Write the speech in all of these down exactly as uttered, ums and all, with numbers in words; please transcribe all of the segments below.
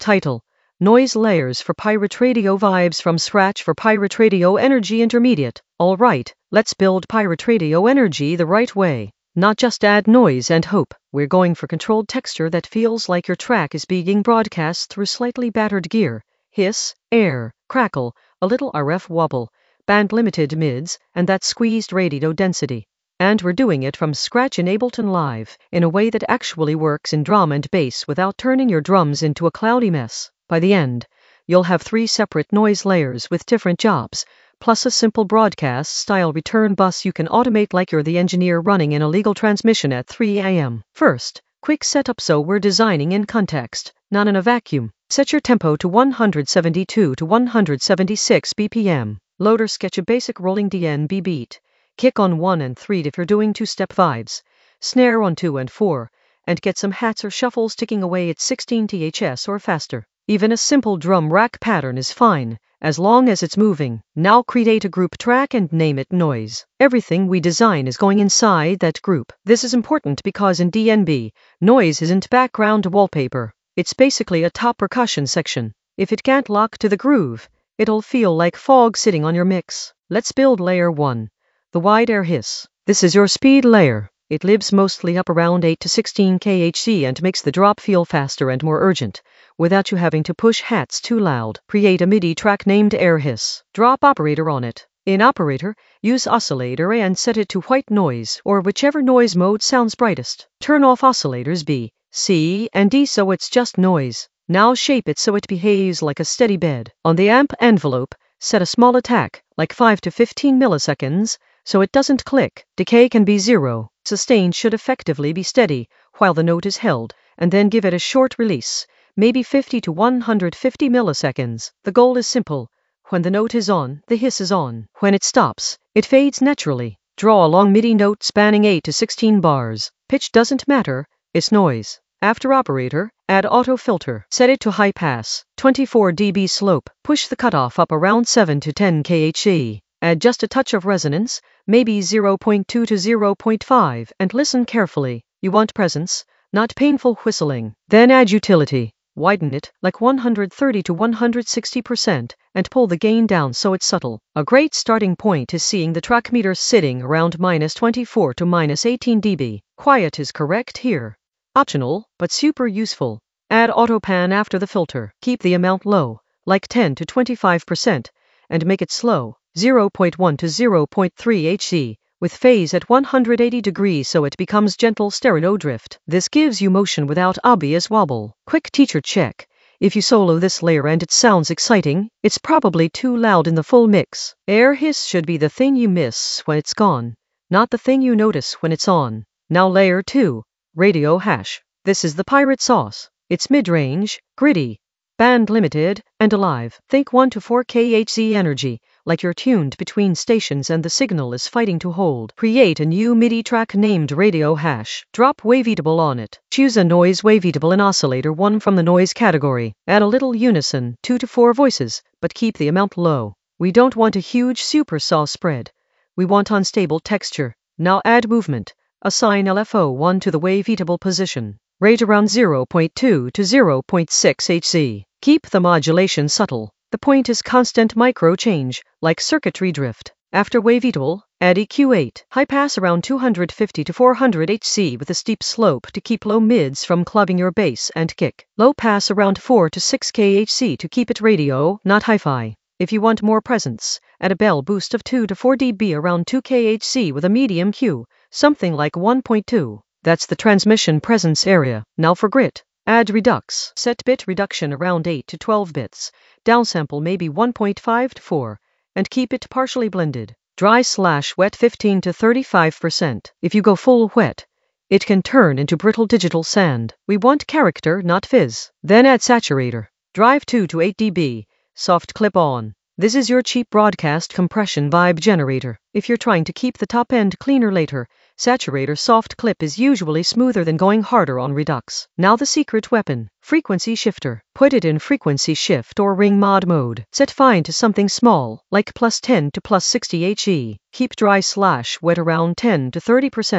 Title: Noise Layers for Pirate Radio Vibes from Scratch for Pirate Radio Energy Intermediate. Alright, let's build Pirate Radio Energy the right way. Not just add noise and hope. We're going for controlled texture that feels like your track is being broadcast through slightly battered gear. Hiss, air, crackle, a little R F wobble, band-limited mids, and that squeezed radio density. And we're doing it from scratch in Ableton Live, in a way that actually works in drum and bass without turning your drums into a cloudy mess. By the end, you'll have three separate noise layers with different jobs, plus a simple broadcast-style return bus you can automate like you're the engineer running an illegal transmission at three a m First, quick setup so we're designing in context, not in a vacuum. Set your tempo to one hundred seventy-two to one hundred seventy-six B P M. Load or sketch a basic rolling D N B beat. Kick on one and three if you're doing two-step vibes. Snare on two and four, and get some hats or shuffles ticking away at sixteen T H S or faster. Even a simple drum rack pattern is fine, as long as it's moving. Now create a group track and name it Noise. Everything we design is going inside that group. This is important because in D N B, noise isn't background wallpaper. It's basically a top percussion section. If it can't lock to the groove, it'll feel like fog sitting on your mix. Let's build layer one. The wide air hiss. This is your speed layer. It lives mostly up around eight to sixteen K H Z and makes the drop feel faster and more urgent, without you having to push hats too loud. Create a MIDI track named Air Hiss. Drop operator on it. In operator, use oscillator A and set it to white noise, or whichever noise mode sounds brightest. Turn off oscillators B, C, and D so it's just noise. Now shape it so it behaves like a steady bed. On the amp envelope, set a small attack, like five to fifteen milliseconds, so it doesn't click. Decay can be zero. Sustain should effectively be steady while the note is held, and then give it a short release, maybe fifty to one hundred fifty milliseconds. The goal is simple. When the note is on, the hiss is on. When it stops, it fades naturally. Draw a long MIDI note spanning eight to sixteen bars. Pitch doesn't matter, it's noise. After operator, add auto filter. Set it to high pass, twenty-four D B slope. Push the cutoff up around seven to ten K H Z. Add just a touch of resonance, maybe zero point two to zero point five, and listen carefully. You want presence, not painful whistling. Then add utility. Widen it, like one hundred thirty to one hundred sixty percent, and pull the gain down so it's subtle. A great starting point is seeing the track meter sitting around minus twenty-four to minus eighteen D B. Quiet is correct here. Optional, but super useful. Add autopan after the filter. Keep the amount low, like ten to twenty-five percent, and make it slow, zero point one to zero point three H Z, with phase at one hundred eighty degrees so it becomes gentle stereo drift. This gives you motion without obvious wobble. Quick teacher check. If you solo this layer and it sounds exciting, it's probably too loud in the full mix. Air hiss should be the thing you miss when it's gone, not the thing you notice when it's on. Now layer two. Radio hash. This is the pirate sauce. It's mid-range, gritty, band-limited, and alive. Think one to four K H Z energy, like you're tuned between stations and the signal is fighting to hold. Create a new MIDI track named Radio Hash. Drop Waveatable on it. Choose a noise Waveatable in oscillator one from the noise category. Add a little unison, two to four voices, but keep the amount low. We don't want a huge supersaw spread. We want unstable texture. Now add movement. Assign L F O one to the Waveatable position. Rate around zero point two to zero point six H Z. Keep the modulation subtle. The point is constant micro change, like circuitry drift. After Waveatable, add E Q eight. High pass around two hundred fifty to four hundred H Z with a steep slope to keep low mids from clubbing your bass and kick. Low pass around four to six K H Z to keep it radio, not hi-fi. If you want more presence, add a bell boost of two to four D B around two K H Z with a medium Q, something like one point two. That's the transmission presence area. Now for grit. Add redux. Set bit reduction around eight to twelve bits. Downsample maybe one point five to four. And keep it partially blended. Dry slash wet fifteen to thirty-five percent. If you go full wet, it can turn into brittle digital sand. We want character, not fizz. Then add saturator. Drive two to eight D B. Soft clip on. This is your cheap broadcast compression vibe generator. If you're trying to keep the top end cleaner later, saturator soft clip is usually smoother than going harder on redux. Now the secret weapon, frequency shifter. Put it in frequency shift or ring mod mode. Set fine to something small, like plus ten to plus sixty H Z. Keep dry slash wet around ten to thirty percent.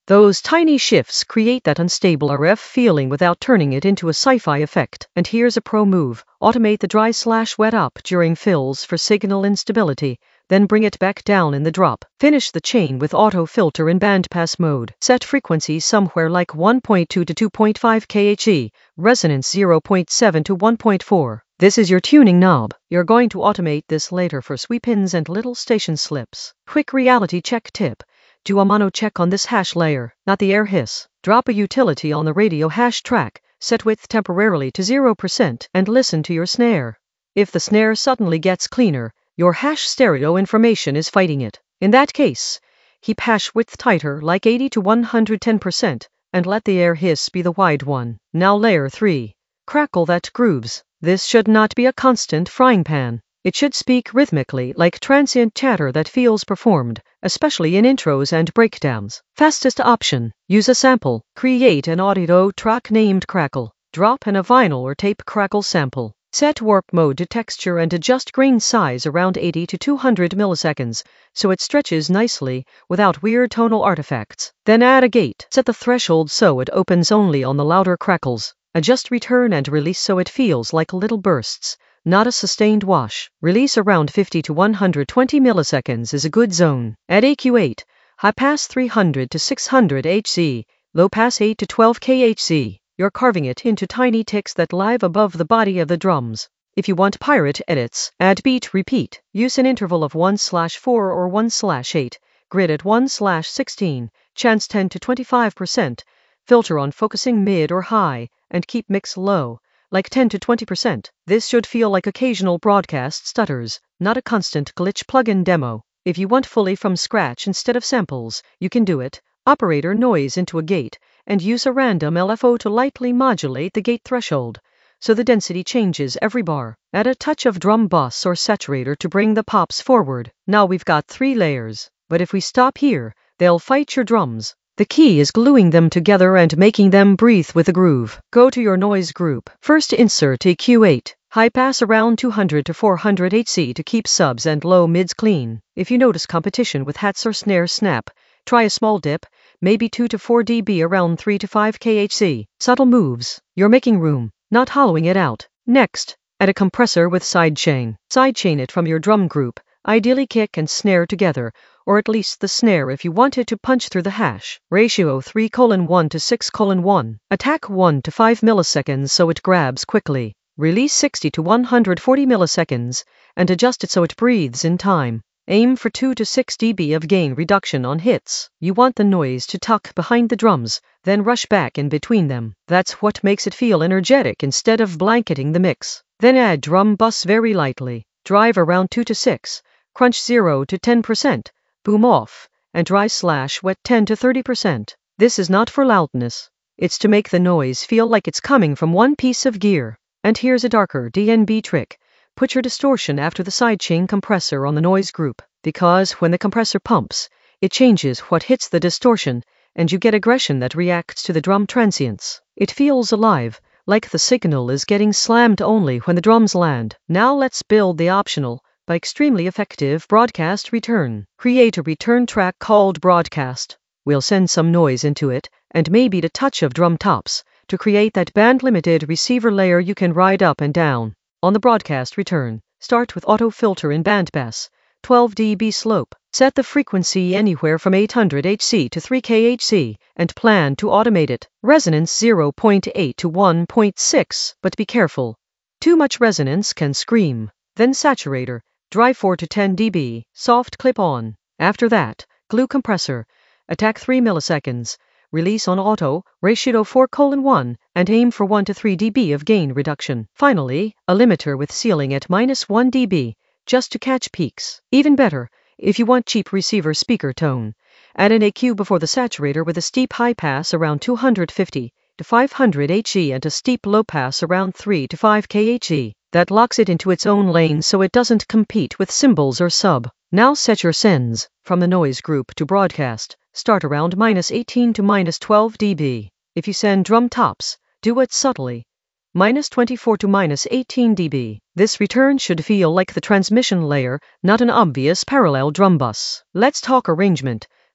Those tiny shifts create that unstable R F feeling without turning it into a sci-fi effect. And here's a pro move. Automate the dry slash wet up during fills for signal instability, then bring it back down in the drop. Finish the chain with auto filter in bandpass mode. Set frequency somewhere like one point two to two point five kilohertz, resonance zero point seven to one point four. This is your tuning knob. You're going to automate this later for sweep-ins and little station slips. Quick reality check tip. Do a mono check on this hash layer, not the air hiss. Drop a utility on the radio hash track, set width temporarily to zero percent, and listen to your snare. If the snare suddenly gets cleaner, your hash stereo information is fighting it. In that case, keep hash width tighter like eighty to one hundred ten percent, and let the air hiss be the wide one. Now layer three. Crackle that grooves. This should not be a constant frying pan. It should speak rhythmically like transient chatter that feels performed, especially in intros and breakdowns. Fastest option. Use a sample. Create an audio track named Crackle. Drop in a vinyl or tape crackle sample. Set warp mode to texture and adjust grain size around eighty to two hundred milliseconds, so it stretches nicely without weird tonal artifacts. Then add a gate. Set the threshold so it opens only on the louder crackles. Adjust return and release so it feels like little bursts, not a sustained wash. Release around fifty to one hundred twenty milliseconds is a good zone. Add A Q eight, high pass three hundred to six hundred hertz, low pass eight to twelve kilohertz. You're carving it into tiny ticks that live above the body of the drums. If you want pirate edits, add beat repeat. Use an interval of one slash four or one slash eight, grid at one slash sixteen, chance ten to twenty-five percent, filter on focusing mid or high, and keep mix low, like ten to twenty percent. This should feel like occasional broadcast stutters, not a constant glitch plugin demo. If you want fully from scratch instead of samples, you can do it. Operator noise into a gate, and use a random L F O to lightly modulate the gate threshold, so the density changes every bar. Add a touch of drum bus or saturator to bring the pops forward. Now we've got three layers, but if we stop here, they'll fight your drums. The key is gluing them together and making them breathe with a groove. Go to your noise group. First insert A Q eight. High pass around two hundred to four hundred hertz to keep subs and low mids clean. If you notice competition with hats or snare snap, try a small dip, maybe two to four decibels around three to five kilohertz. Subtle moves. You're making room, not hollowing it out. Next, add a compressor with sidechain. Sidechain it from your drum group, ideally kick and snare together, or at least the snare if you want it to punch through the hash. Ratio three colon one to six colon one. Attack one to five milliseconds so it grabs quickly. Release sixty to one hundred forty milliseconds, and adjust it so it breathes in time. Aim for two to six decibels of gain reduction on hits. You want the noise to tuck behind the drums, then rush back in between them. That's what makes it feel energetic instead of blanketing the mix. Then add drum bus very lightly. Drive around two to six, crunch zero to ten percent, boom off, and dry slash wet ten to thirty percent. This is not for loudness. It's to make the noise feel like it's coming from one piece of gear. And here's a darker D N B trick. Put your distortion after the sidechain compressor on the noise group, because when the compressor pumps, it changes what hits the distortion, and you get aggression that reacts to the drum transients. It feels alive, like the signal is getting slammed only when the drums land. Now let's build the optional, but extremely effective broadcast return. Create a return track called broadcast. We'll send some noise into it, and maybe a touch of drum tops, to create that band-limited receiver layer you can ride up and down. On the broadcast return, start with auto filter in bandpass, twelve decibel slope. Set the frequency anywhere from eight hundred hertz to three kilohertz, and plan to automate it. Resonance zero point eight to one point six, but be careful. Too much resonance can scream. Then saturator, dry four to ten decibels, soft clip on. After that, glue compressor, attack three milliseconds. Release on auto, ratio four colon one, and aim for one to three decibels of gain reduction. Finally, a limiter with ceiling at minus one decibel, just to catch peaks. Even better, if you want cheap receiver speaker tone, add an A Q before the saturator with a steep high pass around two hundred fifty to five hundred hertz and a steep low pass around three to five kilohertz. That locks it into its own lane so it doesn't compete with cymbals or sub. Now set your sends, from the noise group to broadcast. Start around minus eighteen to minus twelve decibels. If you send drum tops, do it subtly. Minus twenty-four to minus eighteen decibels. This return should feel like the transmission layer, not an obvious parallel drum bus. Let's talk arrangement.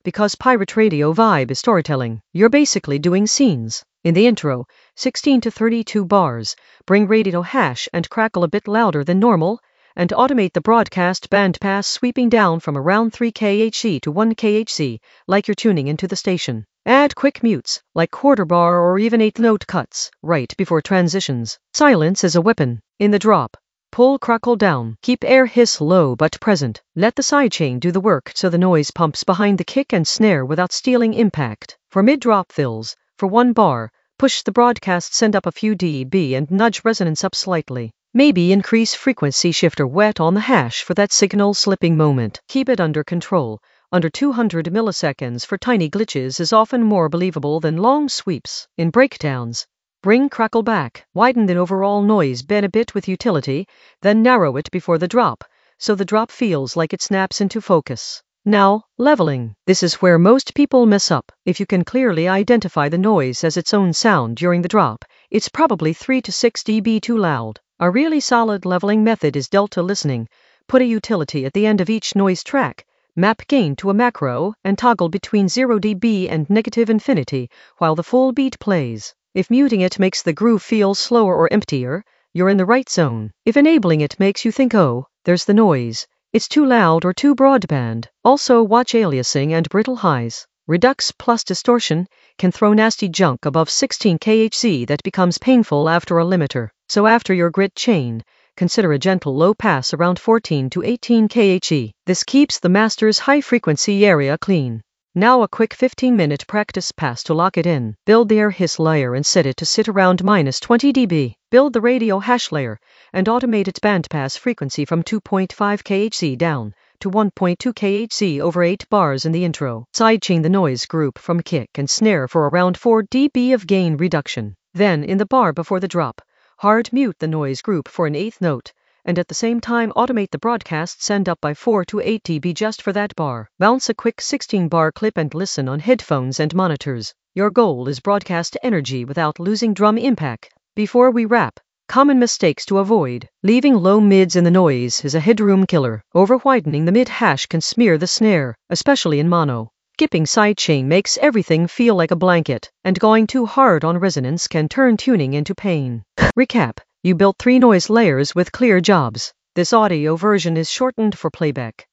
because Pirate Radio Vibe is storytelling. You're basically doing scenes. In the intro, sixteen to thirty-two bars, bring radio hash and crackle a bit louder than normal, and automate the broadcast bandpass sweeping down from around three K H Z to one K H Z, like you're tuning into the station. Add quick mutes, like quarter bar or even eighth note cuts, right before transitions. Silence is a weapon. In the drop, pull crackle down. Keep air hiss low but present. Let the sidechain do the work so the noise pumps behind the kick and snare without stealing impact. For mid-drop fills, for one bar, push the broadcast send up a few dB and nudge resonance up slightly. Maybe increase frequency shifter wet on the hash for that signal slipping moment. Keep it under control. Under two hundred milliseconds for tiny glitches is often more believable than long sweeps. In breakdowns, bring crackle back. Widen the overall noise band a bit with utility, then narrow it before the drop, so the drop feels like it snaps into focus. Now, leveling. This is where most people mess up. If you can clearly identify the noise as its own sound during the drop, it's probably three to six dB too loud. A really solid leveling method is delta listening. Put a utility at the end of each noise track, map gain to a macro, and toggle between zero dB and negative infinity while the full beat plays. If muting it makes the groove feel slower or emptier, you're in the right zone. If enabling it makes you think, oh, there's the noise, it's too loud or too broadband. Also watch aliasing and brittle highs. Redux plus distortion can throw nasty junk above sixteen K H Z that becomes painful after a limiter. So after your grit chain, consider a gentle low pass around fourteen to eighteen K H Z. This keeps the master's high frequency area clean. Now a quick fifteen minute practice pass to lock it in. Build the air hiss layer and set it to sit around minus twenty dB. Build the radio hash layer and automate its bandpass frequency from two point five K H Z down to one point two K H Z over eight bars in the intro. Sidechain the noise group from kick and snare for around four dB of gain reduction. Then, in the bar before the drop, hard mute the noise group for an eighth note, and at the same time automate the broadcast send up by four to eight dB just for that bar. Bounce a quick sixteen bar clip and listen on headphones and monitors. Your goal is broadcast energy without losing drum impact. Before we wrap, common mistakes to avoid. Leaving low mids in the noise is a headroom killer. Over-widening the mid-hash can smear the snare, especially in mono. Skipping sidechain makes everything feel like a blanket, and going too hard on resonance can turn tuning into pain. Recap. You built three noise layers with clear jobs. This audio version is shortened for playback.